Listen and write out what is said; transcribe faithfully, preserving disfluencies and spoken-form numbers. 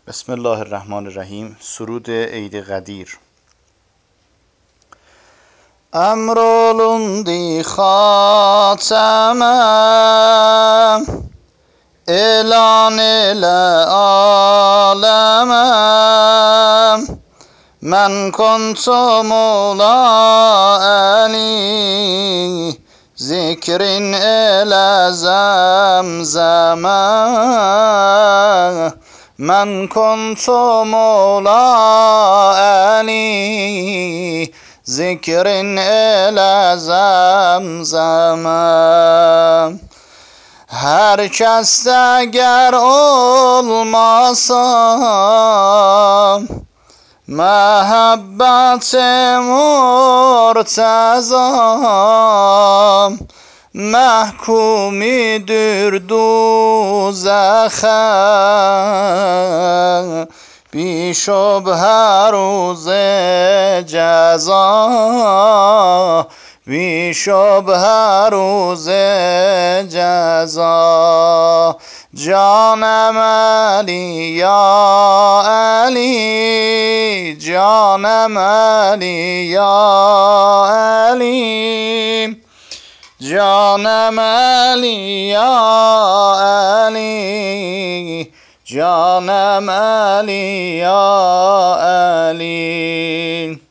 بسم الله الرحمن الرحیم. سرود عید قدیر. امرالوندی خاتمم اعلان العالمم من كنت مولا علی ذكر إلى زمزم من كنت مولا علی ذكر إلى زمزم هر کس اگر olmasa محبت مرتضی محکومیدر دوزخ بی شبهه روز جزا بی شبهه روز جزا جانم علی یا علی جانم علی یا علی جانم علی یا علی جانم علی یا علی